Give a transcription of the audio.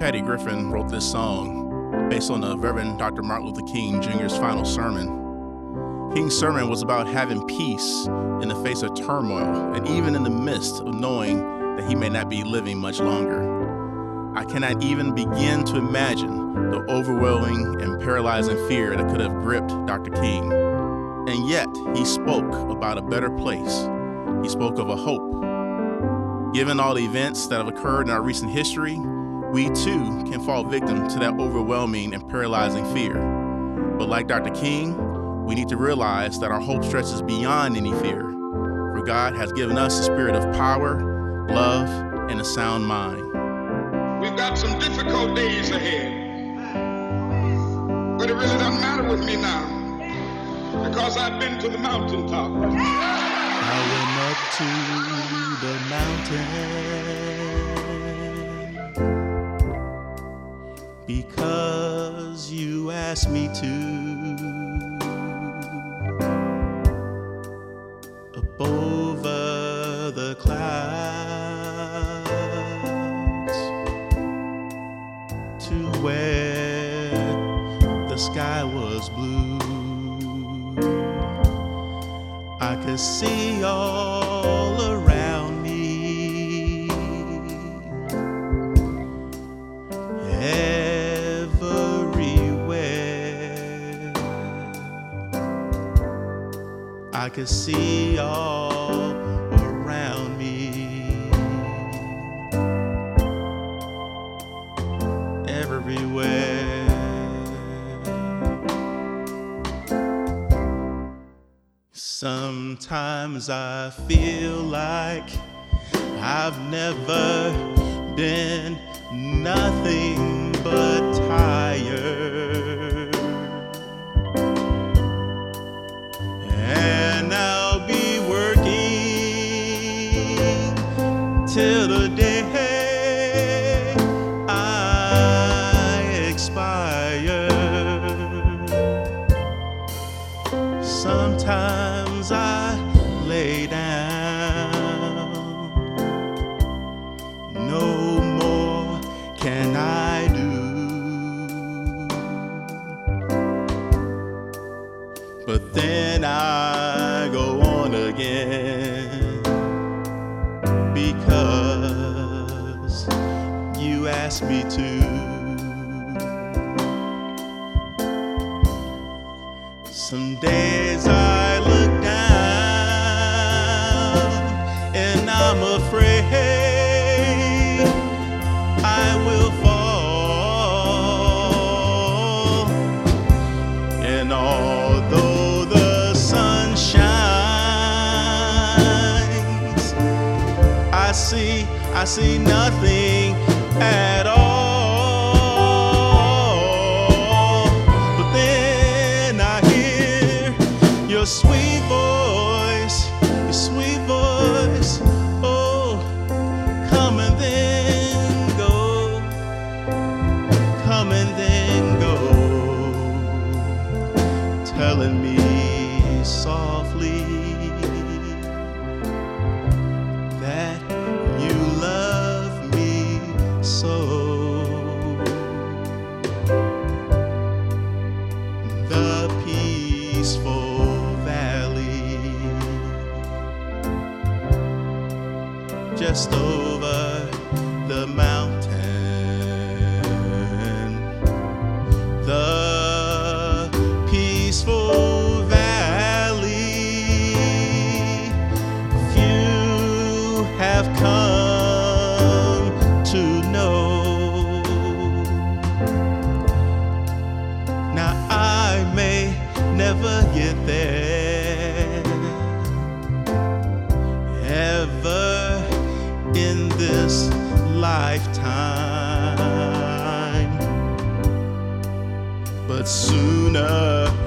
Patty Griffin wrote this song based on the Reverend Dr. Martin Luther King Jr.'s final sermon. King's sermon was about having peace in the face of turmoil and even in the midst of knowing that he may not be living much longer. I cannot even begin to imagine the overwhelming and paralyzing fear that could have gripped Dr. King. And yet, he spoke about a better place. He spoke of a hope. Given all the events that have occurred in our recent history, we too can fall victim to that overwhelming and paralyzing fear. But like Dr. King, we need to realize that our hope stretches beyond any fear, for God has given us a spirit of power, love, and a sound mind. We've got some difficult days ahead, but it really doesn't matter with me now, because I've been to the mountaintop. I went up to the mountain because you asked me to. Up over the clouds to where the sky was blue. I could see all around me, everywhere. I could see all around me, everywhere. Sometimes I feel like I've never been nothing but tired, and I'll be working till the day I expire. Sometimes I lay down, no more can I do. But then I go on again, because you asked me to. Some days I look down and I'm afraid I will fall. And although the sun shines, I see nothing at all. Your sweet voice, oh, come and then go, come and then go, telling me softly that you love me so. The peaceful just over the mountain, the peaceful valley, few have come to know. Now I may never get there, ever in this lifetime, but sooner